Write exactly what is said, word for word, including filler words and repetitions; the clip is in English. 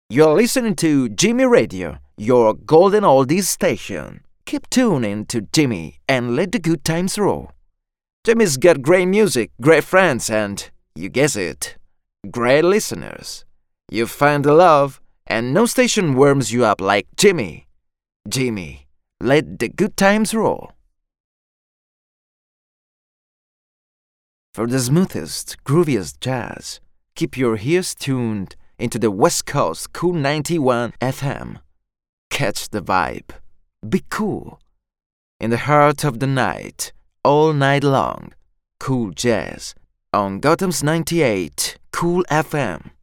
You're listening to Jimmy Radio, your golden oldies station. Keep tuning to Jimmy and let the good times roll. Jimmy's got great music, great friends, and, you guess it, great listeners. You find the love, and no station warms you up like Jimmy. Jimmy, let the good times roll. For the smoothest, grooviest jazz, keep your ears tuned into the West Coast Cool ninety-one F M. Catch the vibe. Be cool. In the heart of the night, all night long. Cool jazz on Gotham's ninety-eight Cool F M.